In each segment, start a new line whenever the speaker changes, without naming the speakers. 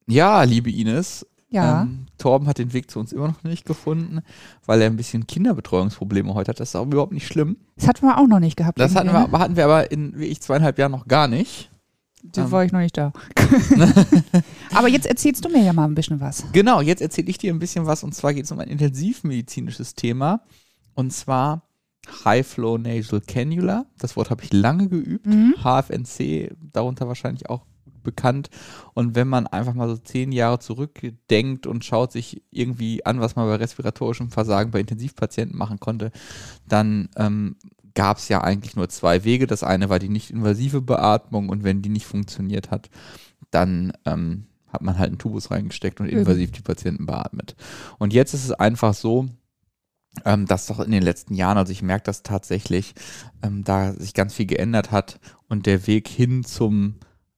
Ja, liebe Ines,
Ja.
Torben hat den Weg zu uns immer noch nicht gefunden, weil er ein bisschen Kinderbetreuungsprobleme heute hat. Das ist auch überhaupt nicht schlimm.
Das hatten wir auch noch nicht gehabt.
Das hatten
irgendwie,
wir aber in, wie ich, 2,5 Jahren noch gar nicht.
Da war ich noch nicht da. Aber jetzt erzählst du mir ja mal ein bisschen was.
Genau, jetzt erzähle ich dir ein bisschen was, und zwar geht es um ein intensivmedizinisches Thema, und zwar High-Flow Nasal Cannula. Das Wort habe ich lange geübt. HFNC, darunter wahrscheinlich auch bekannt. Und wenn man einfach mal so 10 Jahre zurückdenkt und schaut sich irgendwie an, was man bei respiratorischem Versagen bei Intensivpatienten machen konnte, dann gab es ja eigentlich nur 2 Wege. Das eine war die nicht-invasive Beatmung, und wenn die nicht funktioniert hat, dann hat man halt einen Tubus reingesteckt und invasiv die Patienten beatmet. Und jetzt ist es einfach so, dass doch in den letzten Jahren, also ich merke das tatsächlich, da sich ganz viel geändert hat und der Weg hin zum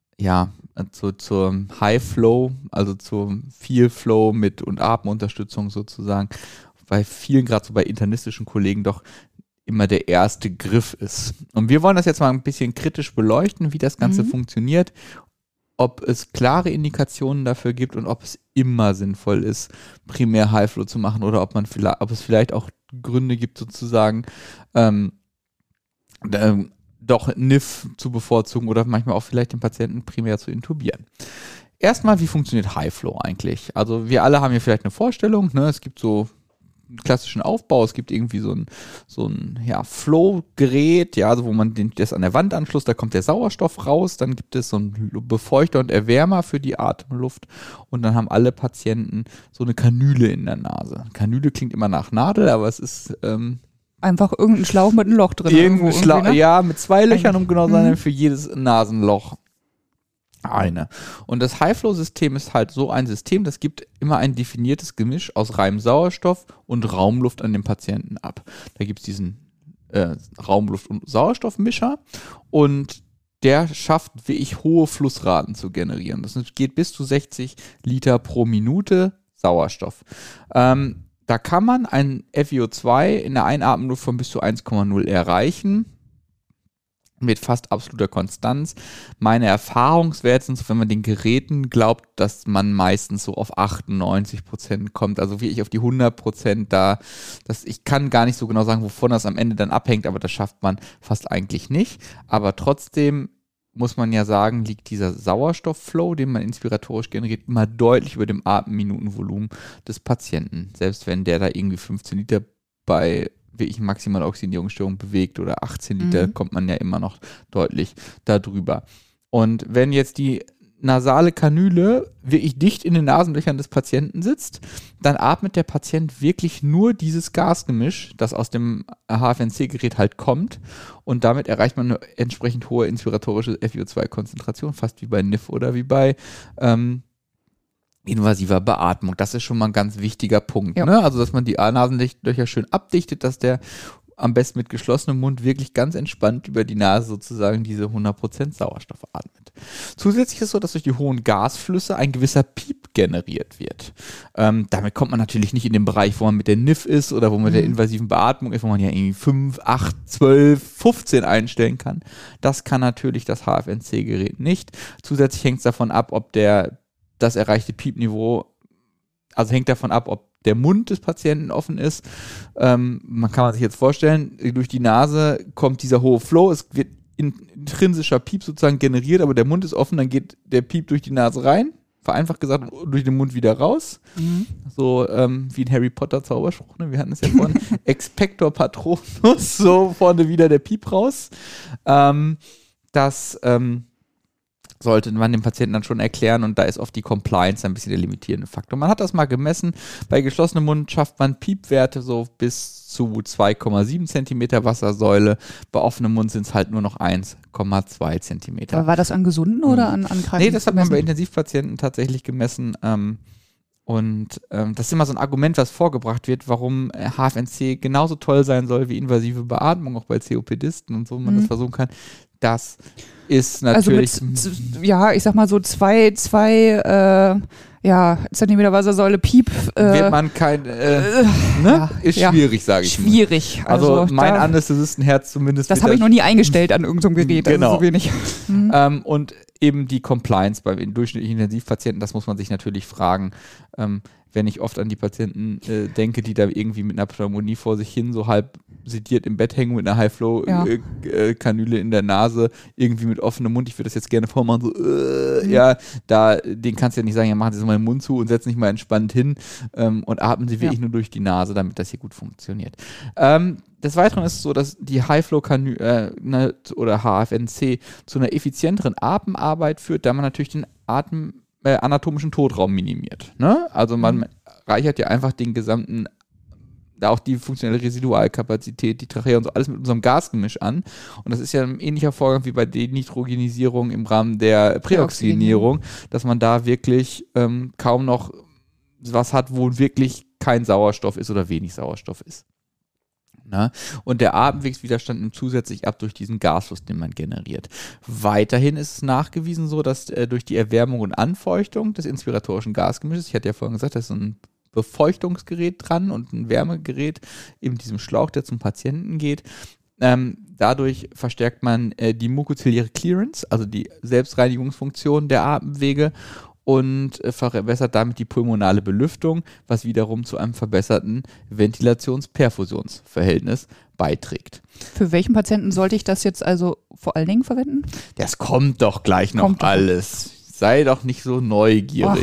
High Flow, also zum Viel Flow mit und Atemunterstützung sozusagen, bei vielen, gerade so bei internistischen Kollegen, doch immer der erste Griff ist. Und wir wollen das jetzt mal ein bisschen kritisch beleuchten, wie das Ganze funktioniert, ob es klare Indikationen dafür gibt und ob es immer sinnvoll ist, primär High Flow zu machen, oder ob es vielleicht auch Gründe gibt, sozusagen doch NIF zu bevorzugen oder manchmal auch vielleicht den Patienten primär zu intubieren. Erstmal, wie funktioniert High Flow eigentlich? Also wir alle haben hier vielleicht eine Vorstellung, ne? Es gibt so einen klassischen Aufbau, es gibt irgendwie so ein Flow-Gerät, ja, also wo man das an der Wand anschließt, da kommt der Sauerstoff raus, dann gibt es so einen Befeuchter und Erwärmer für die Atemluft, und dann haben alle Patienten so eine Kanüle in der Nase. Kanüle klingt immer nach Nadel, aber es ist
Einfach irgendein Schlauch mit einem Loch drin.
irgendein Schlauch,
ne?
ja, mit 2 Löchern, um genau zu sein, für jedes Nasenloch eine. Und das High-Flow-System ist halt so ein System, das gibt immer ein definiertes Gemisch aus reinem Sauerstoff und Raumluft an den Patienten ab. Da gibt es diesen Raumluft- und Sauerstoffmischer, und der schafft wirklich hohe Flussraten zu generieren. Das geht bis zu 60 Liter pro Minute Sauerstoff. Da kann man ein FiO2 in der Einatmungsluft von bis zu 1,0 erreichen, mit fast absoluter Konstanz. Meine Erfahrungswerte sind so, wenn man den Geräten glaubt, dass man meistens so auf 98% kommt, also wirklich auf die 100% ich kann gar nicht so genau sagen, wovon das am Ende dann abhängt, aber das schafft man fast eigentlich nicht. Aber trotzdem muss man ja sagen, liegt dieser Sauerstoffflow, den man inspiratorisch generiert, immer deutlich über dem Atemminutenvolumen des Patienten. Selbst wenn der da irgendwie 15 Liter bei wirklich maximale Oxidierungsstörung bewegt oder 18 Liter, kommt man ja immer noch deutlich darüber. Und wenn jetzt die nasale Kanüle wirklich dicht in den Nasenlöchern des Patienten sitzt, dann atmet der Patient wirklich nur dieses Gasgemisch, das aus dem HFNC-Gerät halt kommt, und damit erreicht man eine entsprechend hohe inspiratorische FiO2-Konzentration, fast wie bei NIF oder wie bei invasiver Beatmung. Das ist schon mal ein ganz wichtiger Punkt.
Ja.
Ne? Also, dass man die Nasenlöcher schön abdichtet, dass der am besten mit geschlossenem Mund wirklich ganz entspannt über die Nase sozusagen diese 100% Sauerstoff atmet. Zusätzlich ist es so, dass durch die hohen Gasflüsse ein gewisser Piep generiert wird. Damit kommt man natürlich nicht in den Bereich, wo man mit der NIF ist oder wo man mit der invasiven Beatmung ist, wo man ja irgendwie 5, 8, 12, 15 einstellen kann. Das kann natürlich das HFNC-Gerät nicht. Zusätzlich hängt es davon ab, ob das erreichte Piepniveau, also hängt davon ab, ob der Mund des Patienten offen ist. Man kann sich jetzt vorstellen, durch die Nase kommt dieser hohe Flow, es wird intrinsischer Piep sozusagen generiert, aber der Mund ist offen, dann geht der Piep durch die Nase rein, vereinfacht gesagt, durch den Mund wieder raus. So wie ein Harry Potter Zauberspruch, ne? Wir hatten es ja vorhin, Expector Patronus, so vorne wieder der Piep raus. Das sollte man dem Patienten dann schon erklären, und da ist oft die Compliance ein bisschen der limitierende Faktor. Man hat das mal gemessen, bei geschlossenem Mund schafft man Piepwerte so bis zu 2,7 Zentimeter Wassersäule, bei offenem Mund sind es halt nur noch 1,2 Zentimeter.
Aber war das an Gesunden oder an Kranken?
Nee, das hat man bei Intensivpatienten tatsächlich gemessen, und das ist immer so ein Argument, was vorgebracht wird, warum HFNC genauso toll sein soll wie invasive Beatmung, auch bei COPDisten und so, man das versuchen kann. Das ist natürlich...
Also ich sag mal so 2 Zentimeter Wassersäule, Piep.
Wird man kein... ist schwierig, sage ich mal.
Schwierig.
Also mein Anästhesistenherz zumindest...
Das habe ich noch nie eingestellt an irgendeinem Gerät.
Genau.
Also so wenig.
Und eben die Compliance bei durchschnittlichen Intensivpatienten, das muss man sich natürlich fragen, wenn ich oft an die Patienten denke, die da irgendwie mit einer Pneumonie vor sich hin so halb sediert im Bett hängen mit einer High-Flow-Kanüle in der Nase, irgendwie mit offenem Mund, ich würde das jetzt gerne vormachen, so, den kannst du ja nicht sagen, ja, machen Sie mal den Mund zu und setzen sich mal entspannt hin und atmen Sie wirklich nur durch die Nase, damit das hier gut funktioniert. Des Weiteren ist es so, dass die High-Flow-Kanüle oder HFNC zu einer effizienteren Atemarbeit führt, da man natürlich den anatomischen Totraum minimiert. Ne? Also man reichert ja einfach den gesamten, auch die funktionelle Residualkapazität, die Trachea und so, alles mit unserem Gasgemisch an. Und das ist ja ein ähnlicher Vorgang wie bei Denitrogenisierung im Rahmen der Präoxygenierung, dass man da wirklich kaum noch was hat, wo wirklich kein Sauerstoff ist oder wenig Sauerstoff ist. Na? Und der Atemwegswiderstand nimmt zusätzlich ab durch diesen Gasfluss, den man generiert. Weiterhin ist es nachgewiesen so, dass durch die Erwärmung und Anfeuchtung des inspiratorischen Gasgemisches, ich hatte ja vorhin gesagt, da ist so ein Befeuchtungsgerät dran und ein Wärmegerät in diesem Schlauch, der zum Patienten geht. Dadurch verstärkt man die mukoziliäre Clearance, also die Selbstreinigungsfunktion der Atemwege und verbessert damit die pulmonale Belüftung, was wiederum zu einem verbesserten Ventilations-Perfusionsverhältnis beiträgt.
Für welchen Patienten sollte ich das jetzt also vor allen Dingen verwenden?
Das kommt doch gleich noch alles. Sei doch nicht so neugierig.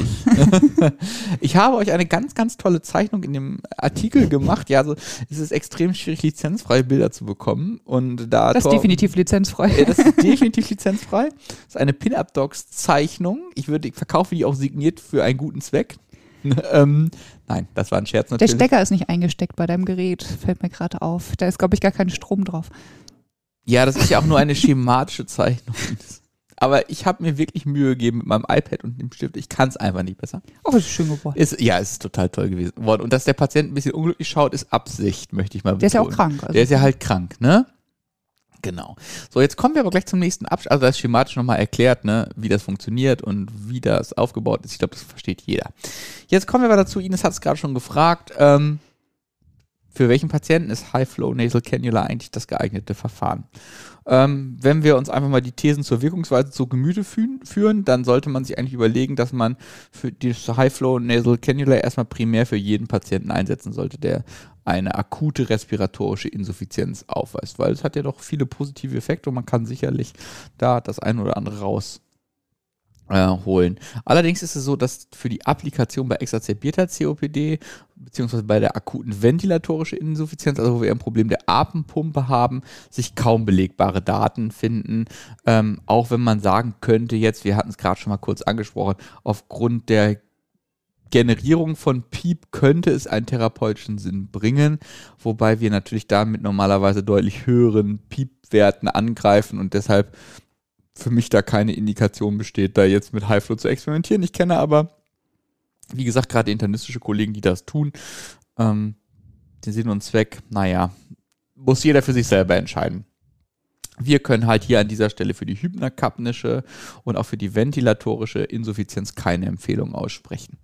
Ich habe euch eine ganz, ganz tolle Zeichnung in dem Artikel gemacht. Ja, also es ist extrem schwierig, lizenzfreie Bilder zu bekommen. Und da
das ist definitiv lizenzfrei.
Das ist definitiv lizenzfrei. Das ist eine Pin-Up-Docs-Zeichnung. Ich verkaufe die auch signiert für einen guten Zweck. Nein, das war ein Scherz natürlich.
Der Stecker ist nicht eingesteckt bei deinem Gerät, fällt mir gerade auf. Da ist, glaube ich, gar kein Strom drauf.
Ja, das ist ja auch nur eine schematische Zeichnung. Aber ich habe mir wirklich Mühe gegeben mit meinem iPad und dem Stift. Ich kann es einfach nicht besser.
Oh, es ist schön geworden.
Es ist total toll gewesen. Und dass der Patient ein bisschen unglücklich schaut, ist Absicht, möchte ich mal betonen.
Der ist ja auch krank.
Der ist ja halt krank, ne? Genau. So, jetzt kommen wir aber gleich zum nächsten Abschnitt. Also das ist schematisch nochmal erklärt, ne, wie das funktioniert und wie das aufgebaut ist. Ich glaube, das versteht jeder. Jetzt kommen wir aber dazu, Ines hat es gerade schon gefragt, für welchen Patienten ist High-Flow Nasal Cannula eigentlich das geeignete Verfahren? Wenn wir uns einfach mal die Thesen zur Wirkungsweise zu Gemüte führen, dann sollte man sich eigentlich überlegen, dass man für das High-Flow Nasal Cannula erstmal primär für jeden Patienten einsetzen sollte, der eine akute respiratorische Insuffizienz aufweist, weil es hat ja doch viele positive Effekte und man kann sicherlich da das ein oder andere holen. Allerdings ist es so, dass für die Applikation bei exacerbierter COPD beziehungsweise bei der akuten ventilatorischen Insuffizienz, also wo wir ein Problem der Atempumpe haben, sich kaum belegbare Daten finden. Auch wenn man sagen könnte jetzt, wir hatten es gerade schon mal kurz angesprochen, aufgrund der Generierung von PEEP könnte es einen therapeutischen Sinn bringen, wobei wir natürlich damit normalerweise deutlich höheren PEEP-Werten angreifen und deshalb für mich da keine Indikation besteht, da jetzt mit High-Flow zu experimentieren. Ich kenne aber, wie gesagt, gerade internistische Kollegen, die das tun. Den Sinn und Zweck, muss jeder für sich selber entscheiden. Wir können halt hier an dieser Stelle für die hypnakapnische und auch für die ventilatorische Insuffizienz keine Empfehlung aussprechen.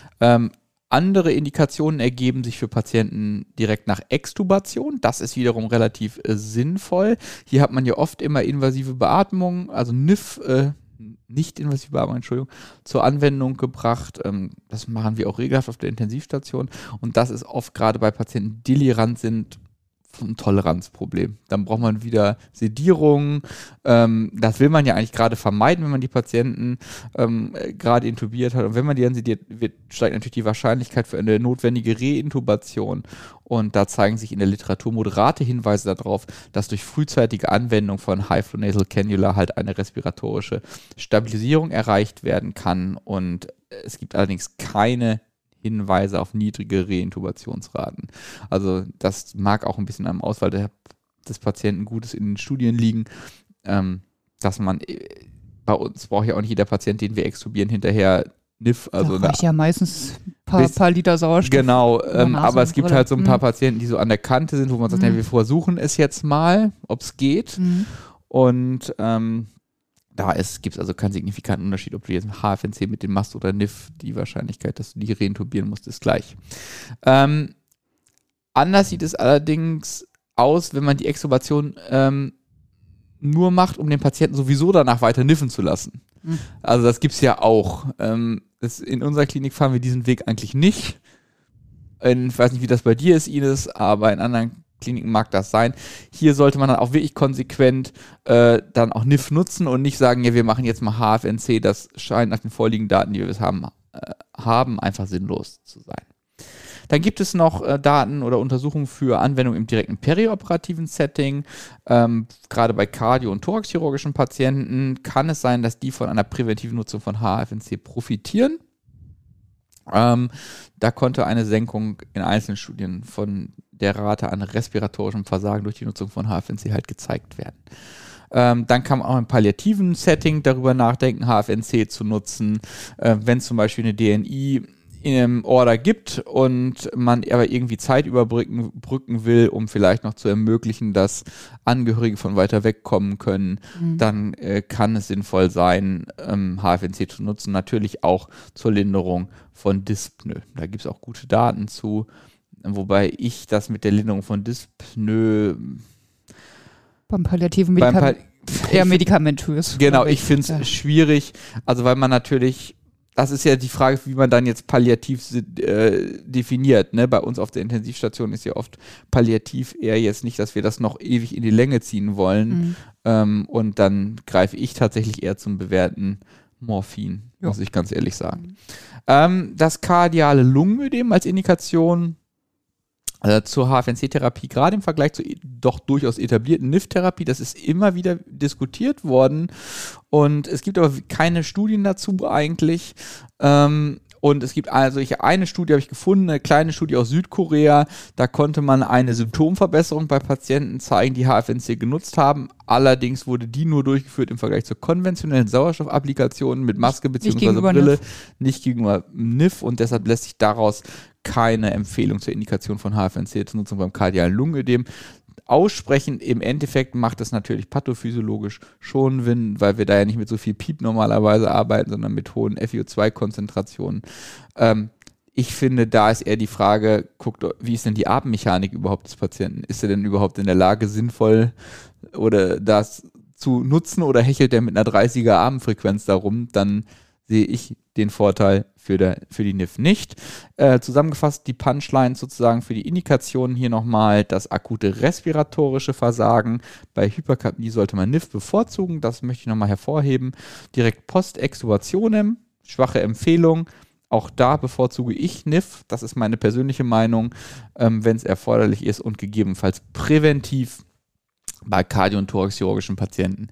Andere Indikationen ergeben sich für Patienten direkt nach Extubation. Das ist wiederum relativ sinnvoll. Hier hat man ja oft immer invasive Beatmung, also NIF, nicht-invasive Beatmung, zur Anwendung gebracht. Das machen wir auch regelhaft auf der Intensivstation. Und das ist oft gerade bei Patienten, die delirant sind, ein Toleranzproblem. Dann braucht man wieder Sedierung. Das will man ja eigentlich gerade vermeiden, wenn man die Patienten gerade intubiert hat. Und wenn man die dann sediert, steigt natürlich die Wahrscheinlichkeit für eine notwendige Reintubation. Und da zeigen sich in der Literatur moderate Hinweise darauf, dass durch frühzeitige Anwendung von High-Flow Nasal Cannula halt eine respiratorische Stabilisierung erreicht werden kann. Und es gibt allerdings keine Hinweise auf niedrige Reintubationsraten. Also das mag auch ein bisschen am Auswahl des Patienten Gutes in den Studien liegen, dass man bei uns braucht ja auch nicht jeder Patient, den wir extubieren, hinterher NIF. Also
da reicht ja meistens ein paar Liter Sauerstoff.
Genau, aber es gibt halt so ein paar Patienten, die so an der Kante sind, wo man sagt, wir versuchen es jetzt mal, ob es geht. Und gibt es also keinen signifikanten Unterschied, ob du jetzt HFNC mit dem machst oder NIF. Die Wahrscheinlichkeit, dass du die reintubieren musst, ist gleich. Anders sieht es allerdings aus, wenn man die Extubation nur macht, um den Patienten sowieso danach weiter niffen zu lassen. Also das gibt es ja auch. In unserer Klinik fahren wir diesen Weg eigentlich nicht. Ich weiß nicht, wie das bei dir ist, Ines, aber in anderen Kliniken mag das sein. Hier sollte man dann auch wirklich konsequent dann auch NIF nutzen und nicht sagen, ja, wir machen jetzt mal HFNC. Das scheint nach den vorliegenden Daten, die wir haben, einfach sinnlos zu sein. Dann gibt es noch Daten oder Untersuchungen für Anwendung im direkten perioperativen Setting. Gerade bei kardio- und thoraxchirurgischen Patienten kann es sein, dass die von einer präventiven Nutzung von HFNC profitieren. Da konnte eine Senkung in einzelnen Studien von der Rate an respiratorischem Versagen durch die Nutzung von HFNC halt gezeigt werden. Dann kann man auch im palliativen Setting darüber nachdenken, HFNC zu nutzen, wenn zum Beispiel eine DNI in einem Order gibt und man aber irgendwie Zeit überbrücken will, um vielleicht noch zu ermöglichen, dass Angehörige von weiter weg kommen können, dann kann es sinnvoll sein, HFNC zu nutzen, natürlich auch zur Linderung von Dyspnoe. Da gibt es auch gute Daten zu, wobei ich das mit der Linderung von Dyspnoe
beim palliativen Medikament eher medikamentös.
Genau, ich finde es schwierig, also weil man natürlich, das ist ja die Frage, wie man dann jetzt palliativ definiert. Ne? Bei uns auf der Intensivstation ist ja oft palliativ eher jetzt nicht, dass wir das noch ewig in die Länge ziehen wollen. Und dann greife ich tatsächlich eher zum bewährten Morphin, muss ich ganz ehrlich sagen. Das kardiale Lungenödem als Indikation zur HFNC-Therapie, gerade im Vergleich zur doch durchaus etablierten NIF-Therapie, das ist immer wieder diskutiert worden und es gibt aber keine Studien dazu eigentlich. Und es gibt also, eine Studie habe ich gefunden, eine kleine Studie aus Südkorea, da konnte man eine Symptomverbesserung bei Patienten zeigen, die HFNC genutzt haben. Allerdings wurde die nur durchgeführt im Vergleich zu konventionellen Sauerstoffapplikationen mit Maske bzw. Brille, nicht gegenüber NIF und deshalb lässt sich daraus keine Empfehlung zur Indikation von HFNC zur Nutzung beim kardialen Lungenödem aussprechen. Im Endeffekt macht es natürlich pathophysiologisch schon Sinn, weil wir da ja nicht mit so viel Piep normalerweise arbeiten, sondern mit hohen FiO2-Konzentrationen. Ich finde, da ist eher die Frage, guckt, wie ist denn die Atemmechanik überhaupt des Patienten? Ist er denn überhaupt in der Lage, sinnvoll oder das zu nutzen oder hechelt er mit einer 30er Atemfrequenz darum? Dann sehe ich den Vorteil für die NIF nicht. Zusammengefasst die Punchlines sozusagen für die Indikationen hier nochmal: das akute respiratorische Versagen. Bei Hyperkapnie sollte man NIF bevorzugen, das möchte ich nochmal hervorheben. Direkt Post-Extubationem, schwache Empfehlung. Auch da bevorzuge ich NIF, das ist meine persönliche Meinung, wenn es erforderlich ist und gegebenenfalls präventiv bei kardio- und thoraxchirurgischen Patienten.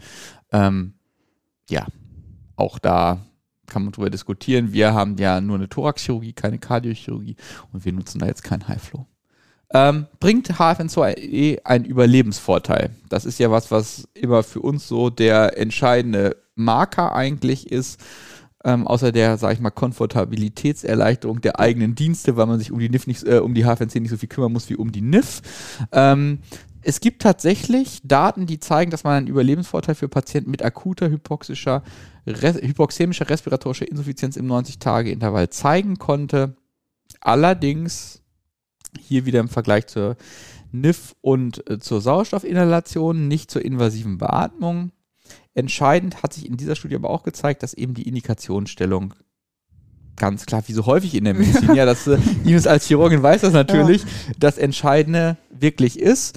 Auch da kann man drüber diskutieren. Wir haben ja nur eine Thoraxchirurgie, keine Kardiochirurgie und wir nutzen da jetzt kein High-Flow. Bringt HFN2E einen Überlebensvorteil? Das ist ja was immer für uns so der entscheidende Marker eigentlich ist, außer der, sag ich mal, Komfortabilitätserleichterung der eigenen Dienste, weil man sich um die HFNC nicht so viel kümmern muss wie um die NIF. Es gibt tatsächlich Daten, die zeigen, dass man einen Überlebensvorteil für Patienten mit akuter hypoxämischer respiratorischer Insuffizienz im 90-Tage-Intervall zeigen konnte. Allerdings hier wieder im Vergleich zur NIF und zur Sauerstoffinhalation, nicht zur invasiven Beatmung. Entscheidend hat sich in dieser Studie aber auch gezeigt, dass eben die Indikationsstellung ganz klar, wie so häufig in der Medizin, ja, dass Ines als Chirurgin weiß das natürlich, das Entscheidende wirklich ist.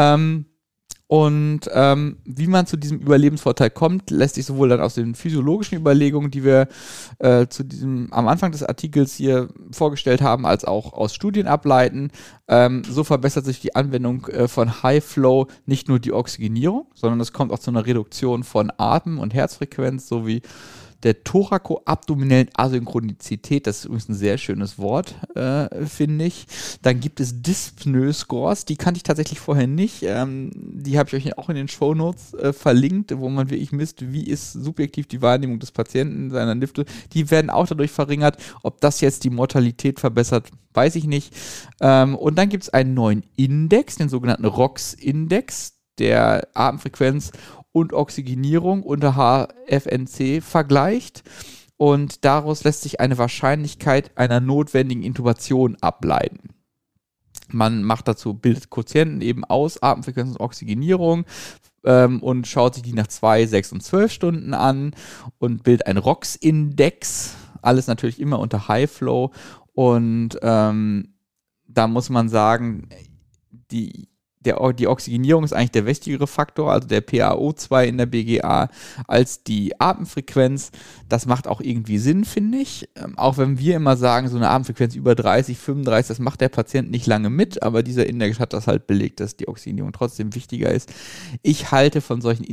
Wie man zu diesem Überlebensvorteil kommt, lässt sich sowohl dann aus den physiologischen Überlegungen, die wir am Anfang des Artikels hier vorgestellt haben, als auch aus Studien ableiten. So verbessert sich die Anwendung von High Flow nicht nur die Oxygenierung, sondern es kommt auch zu einer Reduktion von Atem- und Herzfrequenz sowie der thorakoabdominellen Asynchronizität. Das ist übrigens ein sehr schönes Wort, finde ich. Dann gibt es Dyspnoe-Scores, die kannte ich tatsächlich vorher nicht. Die habe ich euch auch in den Shownotes verlinkt, wo man wirklich misst, wie ist subjektiv die Wahrnehmung des Patienten seiner NIF. Die werden auch dadurch verringert. Ob das jetzt die Mortalität verbessert, weiß ich nicht. Und dann gibt es einen neuen Index, den sogenannten ROX-Index, der Atemfrequenz und Oxygenierung unter HFNC vergleicht und daraus lässt sich eine Wahrscheinlichkeit einer notwendigen Intubation ableiten. Man macht dazu, bildet Quotienten eben aus, Atemfrequenz und Oxygenierung, und schaut sich die nach 2, 6 und 12 Stunden an und bildet einen ROX-Index. Alles natürlich immer unter High Flow. Und da muss man sagen, die Oxygenierung ist eigentlich der wichtigere Faktor, also der PaO2 in der BGA, als die Atemfrequenz. Das macht auch irgendwie Sinn, finde ich. Auch wenn wir immer sagen, so eine Atemfrequenz über 30, 35, das macht der Patient nicht lange mit, aber dieser Index hat das halt belegt, dass die Oxygenierung trotzdem wichtiger ist. Ich halte von solchen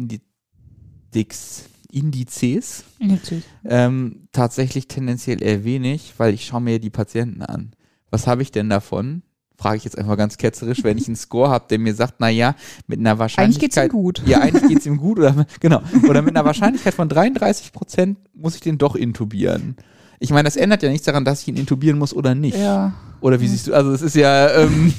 Indizes tatsächlich tendenziell eher wenig, weil ich schaue mir die Patienten an. Was habe ich denn davon? Frage ich jetzt einfach ganz ketzerisch, wenn ich einen Score habe, der mir sagt, naja, mit einer Wahrscheinlichkeit...
Eigentlich geht's ihm gut.
Ja, eigentlich geht's ihm gut. Oder mit einer Wahrscheinlichkeit von 33% muss ich den doch intubieren. Ich meine, das ändert ja nichts daran, dass ich ihn intubieren muss oder nicht.
Ja.
Oder wie siehst du, also es ist ja...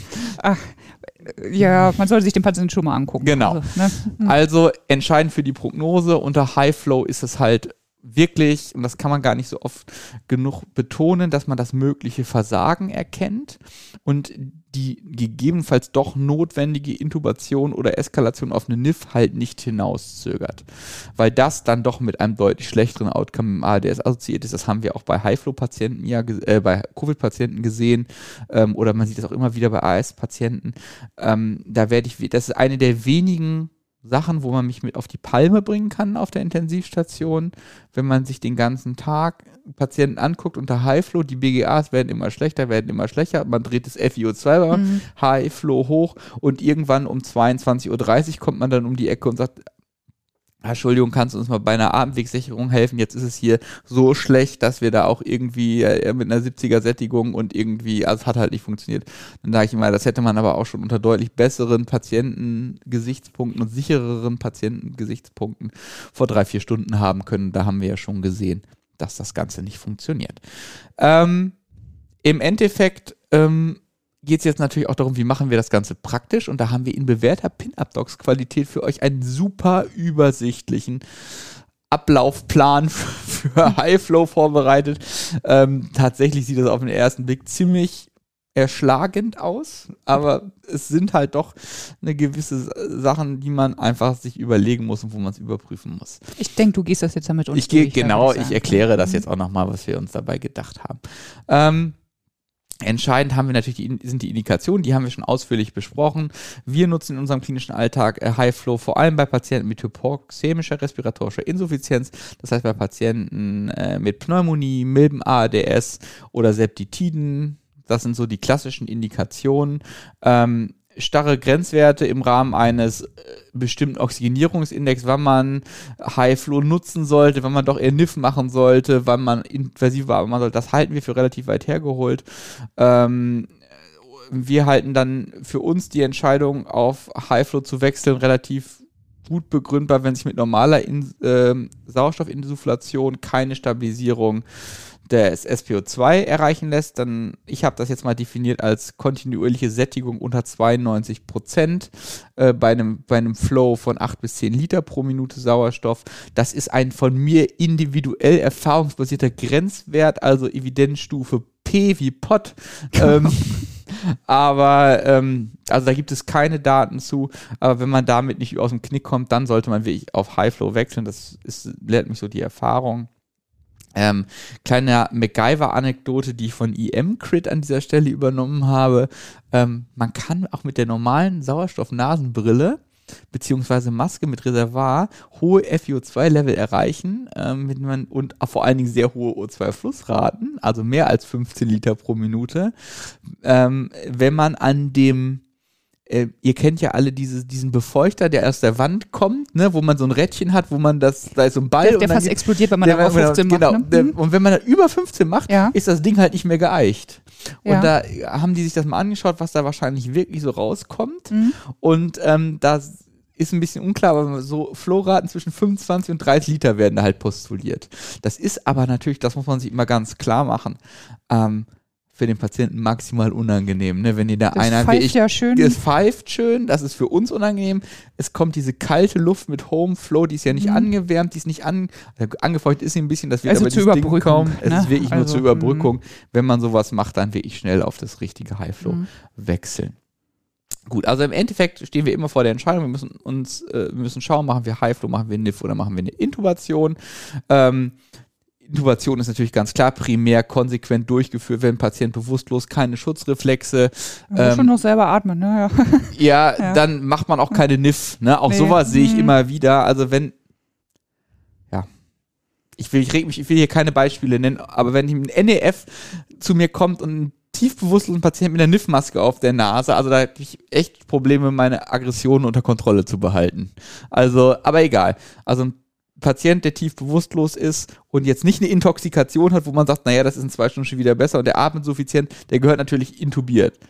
Ja, man sollte sich den Patienten schon mal angucken.
Genau. Also entscheidend für die Prognose, unter High Flow ist es halt wirklich, und das kann man gar nicht so oft genug betonen, dass man das mögliche Versagen erkennt und die gegebenenfalls doch notwendige Intubation oder Eskalation auf eine NIF halt nicht hinauszögert. Weil das dann doch mit einem deutlich schlechteren Outcome im ARDS assoziiert ist. Das haben wir auch bei High-Flow-Patienten bei Covid-Patienten gesehen, oder man sieht das auch immer wieder bei AS-Patienten. Das ist eine der wenigen Sachen, wo man mich mit auf die Palme bringen kann auf der Intensivstation, wenn man sich den ganzen Tag Patienten anguckt unter High Flow, die BGAs werden immer schlechter, man dreht das FiO2 High Flow hoch und irgendwann um 22:30 Uhr kommt man dann um die Ecke und sagt, Entschuldigung, kannst du uns mal bei einer Atemwegssicherung helfen? Jetzt ist es hier so schlecht, dass wir da auch irgendwie mit einer 70er Sättigung und irgendwie, also es hat halt nicht funktioniert. Dann sage ich immer, das hätte man aber auch schon unter deutlich besseren Patientengesichtspunkten und sichereren Patientengesichtspunkten vor 3-4 Stunden haben können. Da haben wir ja schon gesehen, dass das Ganze nicht funktioniert. Im Endeffekt geht es jetzt natürlich auch darum, wie machen wir das Ganze praktisch, und da haben wir in bewährter Pin-Up-Docs-Qualität für euch einen super übersichtlichen Ablaufplan für High-Flow vorbereitet. Tatsächlich sieht das auf den ersten Blick ziemlich erschlagend aus, aber es sind halt doch eine gewisse Sachen, die man einfach sich überlegen muss und wo man es überprüfen muss.
Ich denke, du gehst das jetzt damit uns
ich erkläre das jetzt auch nochmal, was wir uns dabei gedacht haben. Entscheidend sind die Indikationen, die haben wir schon ausführlich besprochen. Wir nutzen in unserem klinischen Alltag High Flow vor allem bei Patienten mit hypoxämischer respiratorischer Insuffizienz, das heißt bei Patienten mit Pneumonie, mildem ARDS oder Septitiden. Das sind so die klassischen Indikationen. Starre Grenzwerte im Rahmen eines bestimmten Oxygenierungsindex, wann man High Flow nutzen sollte, wann man doch eher NIF machen sollte, wann man invasiver machen sollte, das halten wir für relativ weit hergeholt. Wir halten dann für uns die Entscheidung, auf High Flow zu wechseln, relativ gut begründbar, wenn sich mit normaler Sauerstoffinsufflation keine Stabilisierung des SpO2 erreichen lässt, dann, ich habe das jetzt mal definiert als kontinuierliche Sättigung unter 92% bei einem Flow von 8 bis 10 Liter pro Minute Sauerstoff. Das ist ein von mir individuell erfahrungsbasierter Grenzwert, also Evidenzstufe P wie Pott. Aber also da gibt es keine Daten zu, aber wenn man damit nicht aus dem Knick kommt, dann sollte man wirklich auf High Flow wechseln. Das lehrt mich so die Erfahrung. Kleine MacGyver-Anekdote, die ich von EM-Crit an dieser Stelle übernommen habe. Man kann auch mit der normalen Sauerstoff-Nasenbrille beziehungsweise Maske mit Reservoir hohe FiO2-Level erreichen und vor allen Dingen sehr hohe O2-Flussraten, also mehr als 15 Liter pro Minute, wenn man an dem ihr kennt ja alle diesen Befeuchter, der aus der Wand kommt, ne, wo man so ein Rädchen hat, wo man da ist so ein Ball.
Der fast explodiert, wenn man da 15 macht.
Genau,
ne?
Und wenn man da über 15 macht, ist das Ding halt nicht mehr geeicht. Und da haben die sich das mal angeschaut, was da wahrscheinlich wirklich so rauskommt. Und da ist ein bisschen unklar, aber so Flowraten zwischen 25 und 30 Liter werden da halt postuliert. Das ist aber natürlich, das muss man sich immer ganz klar machen, für den Patienten maximal unangenehm, ne? Wenn ihr da
das pfeift ja schön.
Es pfeift schön, das ist für uns unangenehm. Es kommt diese kalte Luft mit Home Flow, die ist ja nicht angewärmt, die ist nicht angefeuchtet ist sie ein bisschen, das wird
also
aber
zur
dieses Ding kaum. Es
ne?
ist wirklich nur zur Überbrückung. Wenn man sowas macht, dann wirklich schnell auf das richtige High Flow wechseln. Gut, also im Endeffekt stehen wir immer vor der Entscheidung, wir müssen schauen, machen wir High Flow, machen wir NIF oder machen wir eine Intubation. Intubation ist natürlich ganz klar, primär konsequent durchgeführt, wenn ein Patient bewusstlos, keine Schutzreflexe.
Man muss schon noch selber atmen, ne?
Ja,
Ja.
dann macht man auch keine NIF, ne? Auch
Nee.
sowas sehe ich immer wieder. Also wenn, ja, ich will hier keine Beispiele nennen, aber wenn ein NEF zu mir kommt und ein tief bewusstlosen Patient mit einer NIF-Maske auf der Nase, also da hätte ich echt Probleme, meine Aggressionen unter Kontrolle zu behalten. Also, aber egal. Also ein Patient, der tief bewusstlos ist und jetzt nicht eine Intoxikation hat, wo man sagt, naja, das ist in 2 Stunden schon wieder besser und der atmet suffizient, der gehört natürlich intubiert.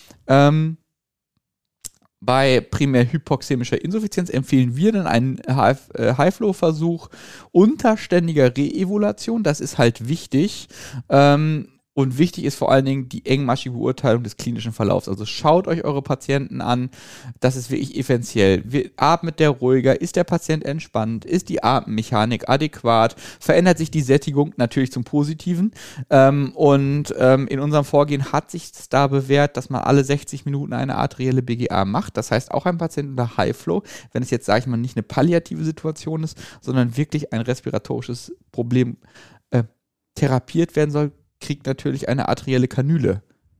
Bei primär hypoxämischer Insuffizienz empfehlen wir dann einen High-Flow-Versuch unter ständiger Reevaluation. Das ist halt wichtig. Und wichtig ist vor allen Dingen die engmaschige Beurteilung des klinischen Verlaufs. Also schaut euch eure Patienten an. Das ist wirklich essentiell. Atmet der ruhiger? Ist der Patient entspannt? Ist die Atemmechanik adäquat? Verändert sich die Sättigung? Natürlich zum Positiven. In unserem Vorgehen hat sich da bewährt, dass man alle 60 Minuten eine arterielle BGA macht. Das heißt, auch ein Patient unter High Flow, wenn es jetzt, sage ich mal, nicht eine palliative Situation ist, sondern wirklich ein respiratorisches Problem therapiert werden soll, kriegt natürlich eine arterielle Kanüle.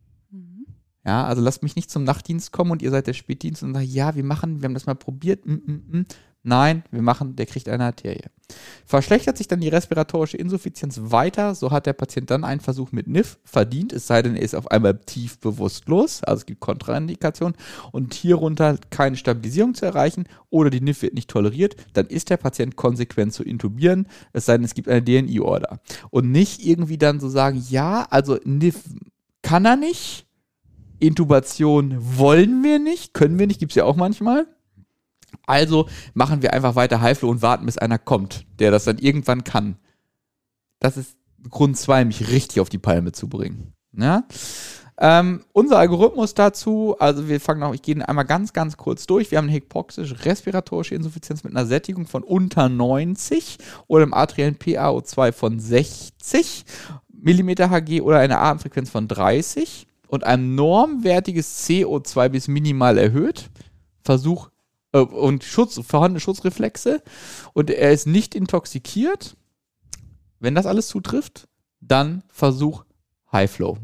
Ja, also lasst mich nicht zum Nachtdienst kommen und ihr seid der Spätdienst und sagt, ja, wir haben das mal probiert. Nein, der kriegt eine Arterie. Verschlechtert sich dann die respiratorische Insuffizienz weiter, so hat der Patient dann einen Versuch mit NIF verdient, es sei denn, er ist auf einmal tief bewusstlos, also es gibt Kontraindikationen und hierunter keine Stabilisierung zu erreichen oder die NIF wird nicht toleriert, dann ist der Patient konsequent zu intubieren, es sei denn, es gibt eine DNI-Order. Und nicht irgendwie dann so sagen, ja, also NIF kann er nicht, Intubation wollen wir nicht, können wir nicht, gibt es ja auch manchmal. Also machen wir einfach weiter High Flow und warten, bis einer kommt, der das dann irgendwann kann. Das ist Grund 2, mich richtig auf die Palme zu bringen. Ja? Unser Algorithmus dazu, also ich gehe einmal ganz, ganz kurz durch. Wir haben eine hypoxisch-respiratorische Insuffizienz mit einer Sättigung von unter 90 oder einem arteriellen PaO2 von 60 mm Hg oder einer Atemfrequenz von 30 und ein normwertiges CO2 bis minimal erhöht. Versuch und vorhandene Schutzreflexe und er ist nicht intoxikiert. Wenn das alles zutrifft, dann Versuch High Flow.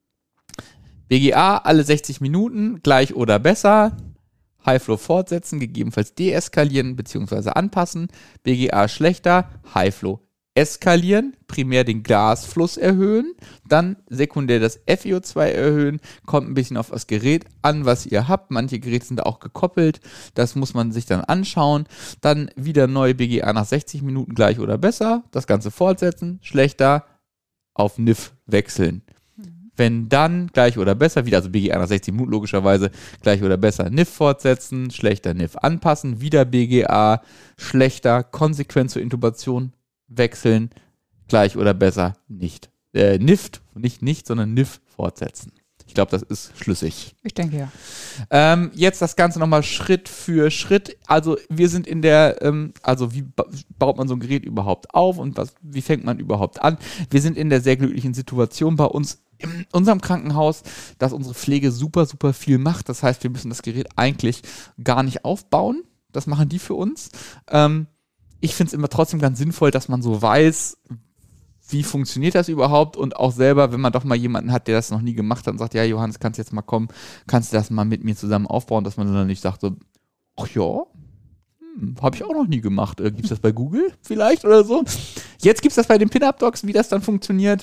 BGA alle 60 Minuten, gleich oder besser. High Flow fortsetzen, gegebenenfalls deeskalieren bzw. anpassen. BGA schlechter, High Flow eskalieren, primär den Gasfluss erhöhen, dann sekundär das FiO2 erhöhen, kommt ein bisschen auf das Gerät an, was ihr habt. Manche Geräte sind da auch gekoppelt, das muss man sich dann anschauen. Dann wieder neue BGA nach 60 Minuten gleich oder besser, das Ganze fortsetzen, schlechter, auf NIF wechseln. Wenn dann gleich oder besser, wieder also BGA nach 60 Minuten logischerweise, gleich oder besser NIF fortsetzen, schlechter NIF anpassen, wieder BGA, schlechter, konsequent zur Intubation wechseln, gleich oder besser nicht. Nicht, sondern NIF fortsetzen. Ich glaube, das ist schlüssig.
Ich denke ja.
Jetzt das Ganze nochmal Schritt für Schritt. Also wir sind in der, wie baut man so ein Gerät überhaupt auf und wie fängt man überhaupt an? Wir sind in der sehr glücklichen Situation bei uns in unserem Krankenhaus, dass unsere Pflege super, super viel macht. Das heißt, wir müssen das Gerät eigentlich gar nicht aufbauen. Das machen die für uns. Ich finde es immer trotzdem ganz sinnvoll, dass man so weiß, wie funktioniert das überhaupt und auch selber, wenn man doch mal jemanden hat, der das noch nie gemacht hat und sagt, ja Johannes, kannst du jetzt mal kommen, kannst du das mal mit mir zusammen aufbauen, dass man dann nicht sagt so, ach ja, habe ich auch noch nie gemacht. Gibt es das bei Google vielleicht oder so? Jetzt gibt es das bei den Pin-Up-Docs, wie das dann funktioniert.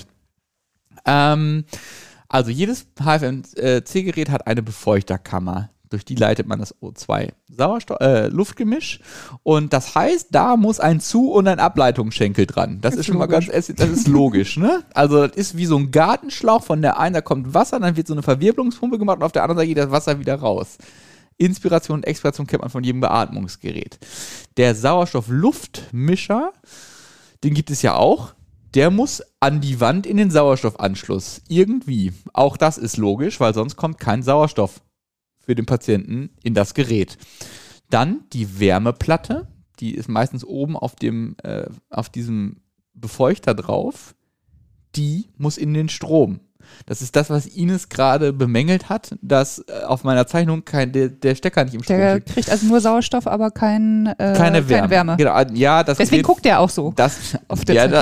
Also jedes HFNC-Gerät hat eine Befeuchterkammer. Durch die leitet man das O2-Luftgemisch. Und das heißt, da muss ein Zu- und ein Ableitungsschenkel dran. Das ist schon logisch. Das ist logisch, ne? Also, das ist wie so ein Gartenschlauch. Von der einen, da kommt Wasser, dann wird so eine Verwirbelungspumpe gemacht und auf der anderen Seite geht das Wasser wieder raus. Inspiration und Expiration kennt man von jedem Beatmungsgerät. Der Sauerstoff-Luftmischer, den gibt es ja auch. Der muss an die Wand in den Sauerstoffanschluss. Irgendwie. Auch das ist logisch, weil sonst kommt kein Sauerstoff für den Patienten in das Gerät. Dann die Wärmeplatte, die ist meistens oben auf diesem Befeuchter drauf, die muss in den Strom. Das ist das, was Ines gerade bemängelt hat, dass auf meiner Zeichnung der Stecker nicht im Strom
Der
steht.
kriegt also nur Sauerstoff, aber keine
Keine Wärme. Genau, ja,
Deswegen guckt der auch so.
Das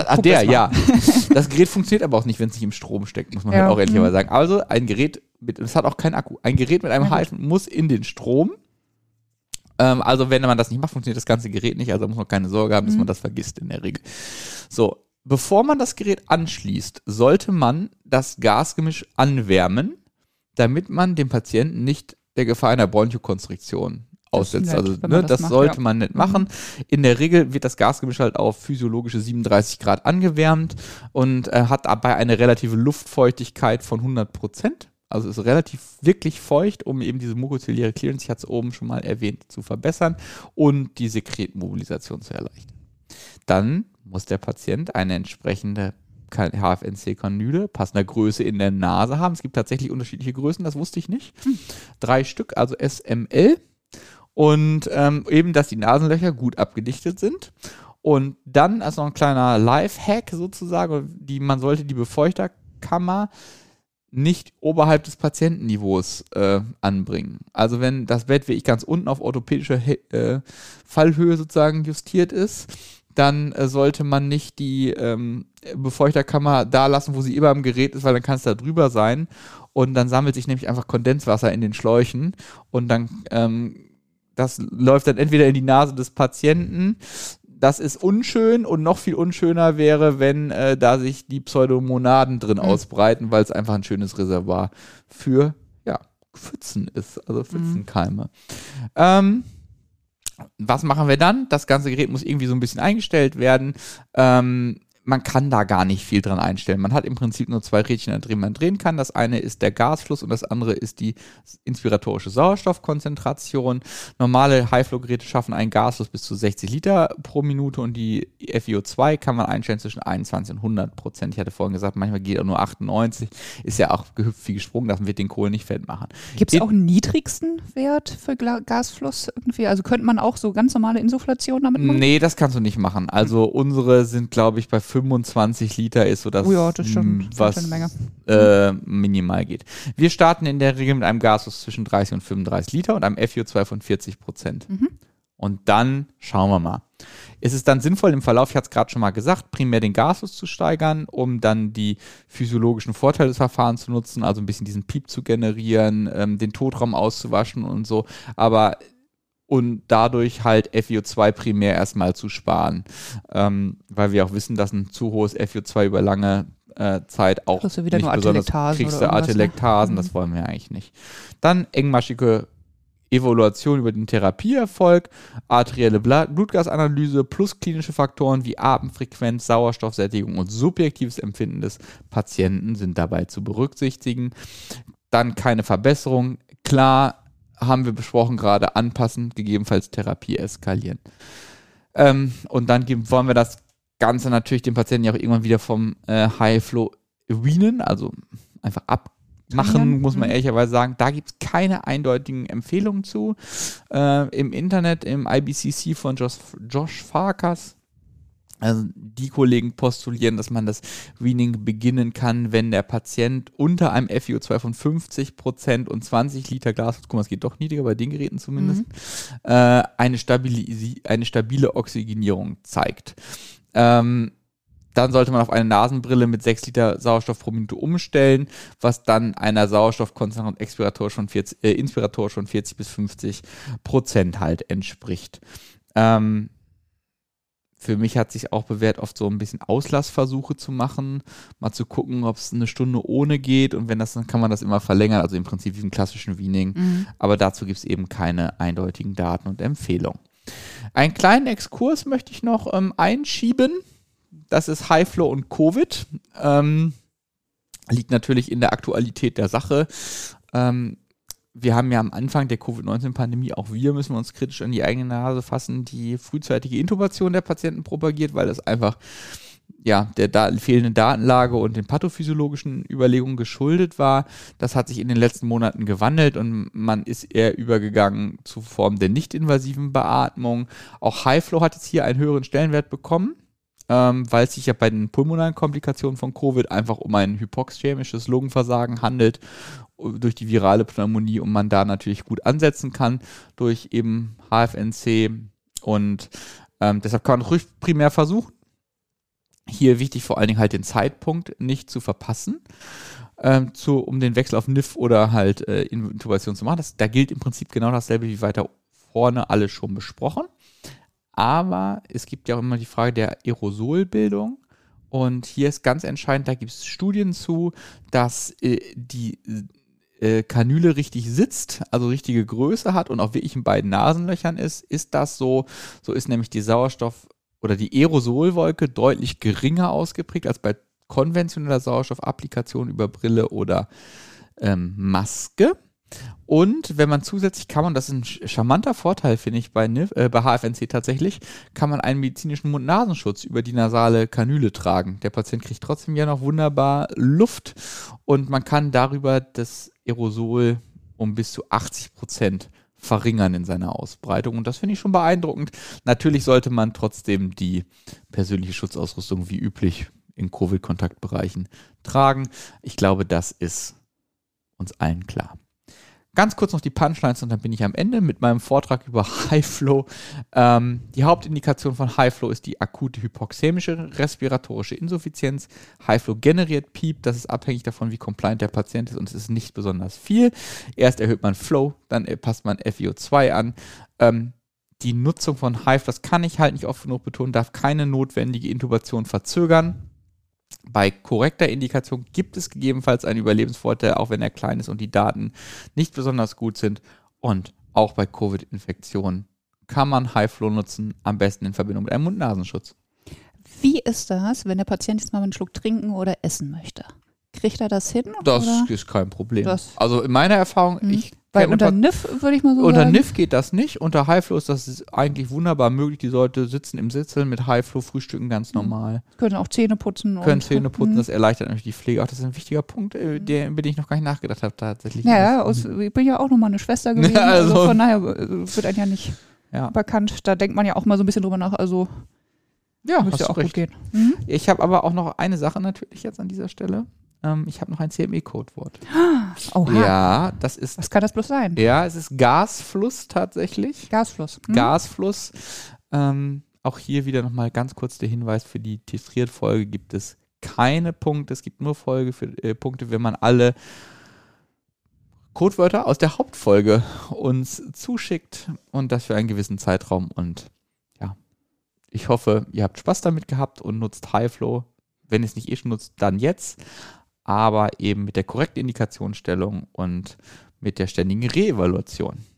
Gerät funktioniert aber auch nicht, wenn es nicht im Strom steckt, muss man halt auch ehrlicherweise sagen. Also ein Gerät es hat auch keinen Akku. Ein Gerät mit einem HiFlow muss in den Strom. Also wenn man das nicht macht, funktioniert das ganze Gerät nicht. Also da muss man keine Sorge haben, dass man das vergisst in der Regel. So, bevor man das Gerät anschließt, sollte man das Gasgemisch anwärmen, damit man dem Patienten nicht der Gefahr einer Bronchokonstriktion aussetzt. Also das sollte man nicht machen. In der Regel wird das Gasgemisch halt auf physiologische 37 Grad angewärmt und hat dabei eine relative Luftfeuchtigkeit von 100%. Also ist relativ wirklich feucht, um eben diese mukoziliäre Clearance, ich hatte es oben schon mal erwähnt, zu verbessern und die Sekretmobilisation zu erleichtern. Dann muss der Patient eine entsprechende HFNC-Kanüle passender Größe in der Nase haben. Es gibt tatsächlich unterschiedliche Größen, das wusste ich nicht. 3 Stück, also SML. Und eben, dass die Nasenlöcher gut abgedichtet sind. Und dann, also noch ein kleiner Lifehack sozusagen, man sollte die Befeuchterkammer nicht oberhalb des Patientenniveaus anbringen. Also wenn das Bett wie ich ganz unten auf orthopädischer Fallhöhe sozusagen justiert ist, dann sollte man nicht die Befeuchterkammer da lassen, wo sie immer im Gerät ist, weil dann kann es da drüber sein und dann sammelt sich nämlich einfach Kondenswasser in den Schläuchen und dann das läuft dann entweder in die Nase des Patienten. Das ist unschön und noch viel unschöner wäre, wenn da sich die Pseudomonaden drin ausbreiten, weil es einfach ein schönes Reservoir für Pfützen ist, also Pfützenkeime. Was machen wir dann? Das ganze Gerät muss irgendwie so ein bisschen eingestellt werden. Man kann da gar nicht viel dran einstellen. Man hat im Prinzip nur 2 Rädchen, an denen man drehen kann. Das eine ist der Gasfluss und das andere ist die inspiratorische Sauerstoffkonzentration. Normale HiFlow-Geräte schaffen einen Gasfluss bis zu 60 Liter pro Minute und die FiO2 kann man einstellen zwischen 21 und 100%. Ich hatte vorhin gesagt, manchmal geht auch nur 98. Ist ja auch gehüpft wie gesprungen, das wird den Kohl nicht fett machen.
Gibt es auch einen niedrigsten Wert für Gasfluss irgendwie? Also könnte man auch so ganz normale Insufflation damit machen?
Nee, das kannst du nicht machen. Also unsere sind, glaube ich, bei 25 Liter ist so das,
das schon,
was
eine Menge.
Minimal geht. Wir starten in der Regel mit einem Gasfluss zwischen 30 und 35 Liter und einem FiO2 von 40%. Und dann schauen wir mal. Ist es dann sinnvoll im Verlauf, ich hatte es gerade schon mal gesagt, primär den Gasfluss zu steigern, um dann die physiologischen Vorteile des Verfahrens zu nutzen, also ein bisschen diesen Piep zu generieren, den Totraum auszuwaschen und so, und dadurch halt FiO2 primär erstmal zu sparen, weil wir auch wissen, dass ein zu hohes FiO2 über lange Zeit auch
kriegst du wieder
nicht
nur
besonders, kriegst du Atelektasen, das wollen wir eigentlich nicht. Dann engmaschige Evaluation über den Therapieerfolg, arterielle Blutgasanalyse plus klinische Faktoren wie Atemfrequenz, Sauerstoffsättigung und subjektives Empfinden des Patienten sind dabei zu berücksichtigen. Dann keine Verbesserung, klar, haben wir besprochen gerade, anpassen, gegebenenfalls Therapie eskalieren. Und dann wollen wir das Ganze natürlich dem Patienten ja auch irgendwann wieder vom HiFlow weanen, also einfach abmachen, muss man ehrlicherweise sagen. Da gibt es keine eindeutigen Empfehlungen zu. Im Internet, im IBCC von Josh Farkas, also die Kollegen postulieren, dass man das Weaning beginnen kann, wenn der Patient unter einem FiO2 von 50% und 20 Liter Glas, guck mal, es geht doch niedriger bei den Geräten zumindest, eine stabile Oxygenierung zeigt. Dann sollte man auf eine Nasenbrille mit 6 Liter Sauerstoff pro Minute umstellen, was dann einer Sauerstoffkonzentration inspiratorisch von 40 bis 50% halt entspricht. Für mich hat sich auch bewährt, oft so ein bisschen Auslassversuche zu machen, mal zu gucken, ob es eine Stunde ohne geht und wenn das, dann kann man das immer verlängern, also im Prinzip wie im klassischen Weaning, aber dazu gibt es eben keine eindeutigen Daten und Empfehlungen. Einen kleinen Exkurs möchte ich noch einschieben, das ist HiFlow und Covid, liegt natürlich in der Aktualität der Sache. Wir haben ja am Anfang der Covid-19-Pandemie, auch wir müssen uns kritisch an die eigene Nase fassen, die frühzeitige Intubation der Patienten propagiert, weil das einfach der fehlenden Datenlage und den pathophysiologischen Überlegungen geschuldet war. Das hat sich in den letzten Monaten gewandelt und man ist eher übergegangen zu Formen der nicht-invasiven Beatmung. Auch HiFlow hat jetzt hier einen höheren Stellenwert bekommen. weil es sich ja bei den pulmonalen Komplikationen von Covid einfach um ein hypoxämisches Lungenversagen handelt durch die virale Pneumonie und man da natürlich gut ansetzen kann durch eben HFNC und deshalb kann man ruhig primär versuchen. Hier wichtig vor allen Dingen halt den Zeitpunkt nicht zu verpassen, um den Wechsel auf NIF oder halt Intubation zu machen. Da gilt im Prinzip genau dasselbe wie weiter vorne alles schon besprochen. Aber es gibt ja auch immer die Frage der Aerosolbildung. Und hier ist ganz entscheidend, da gibt es Studien zu, dass die Kanüle richtig sitzt, also richtige Größe hat und auch wirklich in beiden Nasenlöchern ist. Ist das so? So ist nämlich die Sauerstoff- oder die Aerosolwolke deutlich geringer ausgeprägt als bei konventioneller Sauerstoffapplikation über Brille oder Maske. Und wenn man zusätzlich kann man, das ist ein charmanter Vorteil, finde ich, bei HFNC tatsächlich, kann man einen medizinischen Mund-Nasenschutz über die nasale Kanüle tragen. Der Patient kriegt trotzdem ja noch wunderbar Luft und man kann darüber das Aerosol um bis zu 80% verringern in seiner Ausbreitung. Und das finde ich schon beeindruckend. Natürlich sollte man trotzdem die persönliche Schutzausrüstung wie üblich in Covid-Kontaktbereichen tragen. Ich glaube, das ist uns allen klar. Ganz kurz noch die Punchlines und dann bin ich am Ende mit meinem Vortrag über High-Flow. Die Hauptindikation von High-Flow ist die akute hypoxämische respiratorische Insuffizienz. High-Flow generiert PEEP, das ist abhängig davon, wie compliant der Patient ist und es ist nicht besonders viel. Erst erhöht man Flow, dann passt man FiO2 an. Die Nutzung von High-Flow, das kann ich halt nicht oft genug betonen, darf keine notwendige Intubation verzögern. Bei korrekter Indikation gibt es gegebenenfalls einen Überlebensvorteil, auch wenn er klein ist und die Daten nicht besonders gut sind. Und auch bei Covid-Infektionen kann man High-Flow nutzen, am besten in Verbindung mit einem Mund-Nasenschutz.
Wie ist das, wenn der Patient jetzt mal einen Schluck trinken oder essen möchte? Kriegt er das hin?
Das
oder?
ist kein Problem. Also in meiner Erfahrung,
Weil unter NIF würde ich mal so
unter
sagen.
NIF geht das nicht. Unter High-Flow ist das eigentlich wunderbar möglich. Die Leute sitzen im Sitzel mit High-Flow, frühstücken ganz normal.
Können auch Zähne putzen.
Zähne putzen, das erleichtert natürlich die Pflege. Auch das ist ein wichtiger Punkt, über den ich noch gar nicht nachgedacht habe tatsächlich.
Ja, ich bin ja auch nochmal eine Schwester gewesen. Also von daher wird einem ja nicht bekannt. Da denkt man ja auch mal so ein bisschen drüber nach. Also
ja,
müsste ja auch
recht.
gut gehen.
Ich habe aber auch noch eine Sache natürlich jetzt an dieser Stelle. Ich habe noch ein CME-Codewort.
Oha.
Ja, das ist.
Was kann das bloß sein?
Ja, es ist Gasfluss tatsächlich.
Gasfluss.
Gasfluss. Auch hier wieder nochmal ganz kurz der Hinweis: Für die Titriert-Folge gibt es keine Punkte. Es gibt nur Punkte, wenn man alle Codewörter aus der Hauptfolge uns zuschickt und das für einen gewissen Zeitraum. Und ja, ich hoffe, ihr habt Spaß damit gehabt und nutzt High-Flow. Wenn ihr es nicht schon nutzt, dann jetzt. Aber eben mit der korrekten Indikationsstellung und mit der ständigen Reevaluation.